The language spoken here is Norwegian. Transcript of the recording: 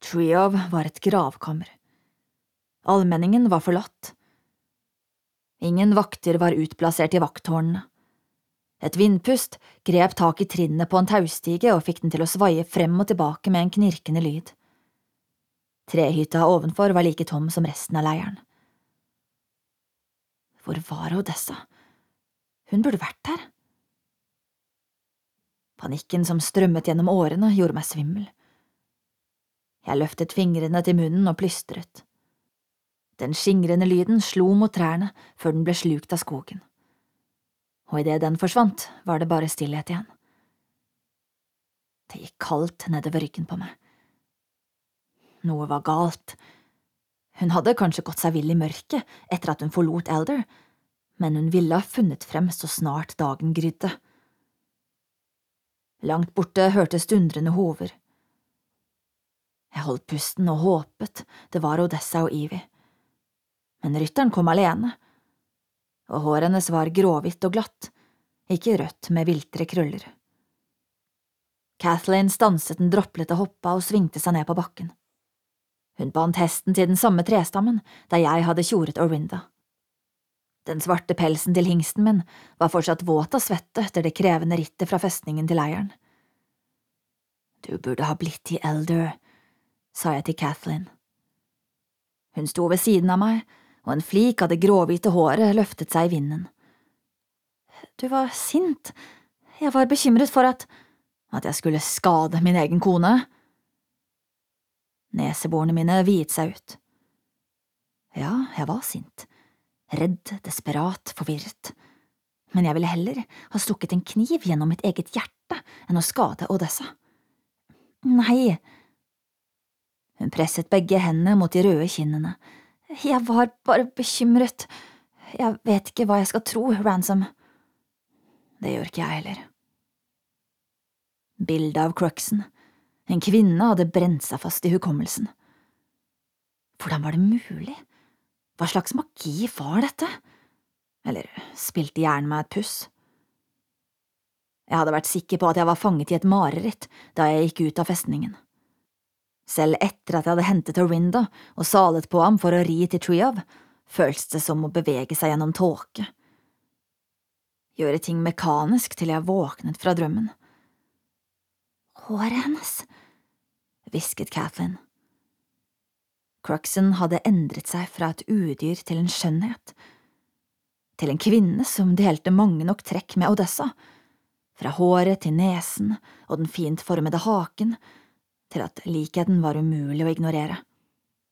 Treehouse var et gravkammer. Allmenningen var forlatt. Ingen vakter var utplassert i vakttårnene. Et vindpust grep tak i trinnene på en taustige og fikk den til å svaie frem og tilbake med en knirkende lyd. Trehytta ovenfor var like tom som resten av leiren. Hvor var Odessa? Hun burde vært der. Panikken som strømmet gjennom årene gjorde meg svimmel. Jeg løftet fingrene til munnen og plystret. Den skingrende lyden slo mot trærne før den ble slukt av skogen. Og idet den forsvant, var det bare stillhet igjen. Det gikk kaldt nedover ryggen på meg. Noe var galt. Hun hadde kanskje gått seg vill i mørket etter at hun forlot Elder, men hun ville ha funnet frem så snart dagen grydde. Langt borte hørtes dundrende hover. Jeg holdt pusten og håpet det var Odessa og Evie. Men rytteren kom alene, og håret hennes var gråhvitt og glatt, ikke rødt med viltre krøller. Kathleen stanset den droplete hoppa og svingte seg ned på bakken. Hun bandt hesten til den samme trestammen der jeg hadde tjoret Orinda. Den svarte pelsen til hingsten min var fortsatt våt av svette etter det krevende rittet fra festningen til leiren. Du burde ha blitt i Elder, sa jeg til Kathleen. Hun sto ved siden av meg, og en flik av det gråhvite håret løftet seg i vinden. Du var sint. Jeg var bekymret for at jeg skulle skade min egen kone. Neseborene mine viet seg ut. Ja, jeg var sint. Redd, desperat, forvirret. Men jeg ville heller ha stukket en kniv gjennom mitt eget hjerte enn å skade Odessa. Nei. Hun presset begge hendene mot de røde kinnene. Jeg var bare bekymret. Jeg vet ikke hva jeg skal tro, Ransom. Det gjør ikke jeg heller. Bildet av Cruxen. En kvinne hadde brent seg fast i hukommelsen. Hvordan var det mulig? Hva slags magi var dette? Eller spilte hjernen meg et puss? Jeg hadde vært sikker på at jeg var fanget i et mareritt da jeg gikk ut av festningen. Selv etter at jeg hadde hentet Orinda og salet på ham for å ri til Treehouse, føltes det som å bevege seg gjennom tåke. Gjøre ting mekanisk til jeg våknet fra drømmen. Håret hennes, hvisket Kathleen. Cruxen hadde endret seg fra et udyr til en skjønnhet, til en kvinne som delte mange nok trekk med Odessa, fra håret til nesen og den fint formede haken, til at likheten var umulig å ignorere.